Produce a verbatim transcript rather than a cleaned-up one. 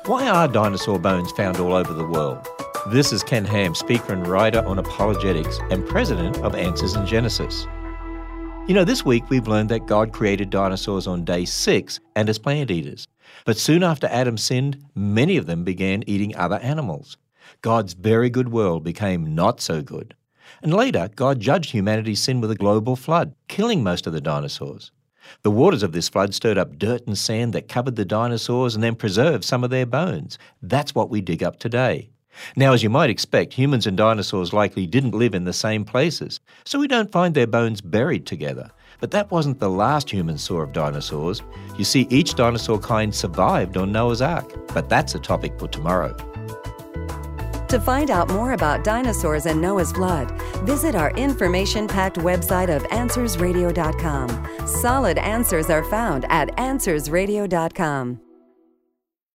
Why are dinosaur bones found all over the world? This is Ken Ham, speaker and writer on apologetics and president of Answers in Genesis. You know, this week we've learned that God created dinosaurs on day six and as plant eaters. But soon after Adam sinned, many of them began eating other animals. God's very good world became not so good. And later, God judged humanity's sin with a global flood, killing most of the dinosaurs. The waters of this flood stirred up dirt and sand that covered the dinosaurs and then preserved some of their bones. That's what we dig up today. Now, as you might expect, humans and dinosaurs likely didn't live in the same places, so we don't find their bones buried together. But that wasn't the last humans saw of dinosaurs. You see, each dinosaur kind survived on Noah's Ark, but that's a topic for tomorrow. To find out more about dinosaurs and Noah's flood, visit our information-packed website of answers radio dot com. Solid answers are found at answers radio dot com.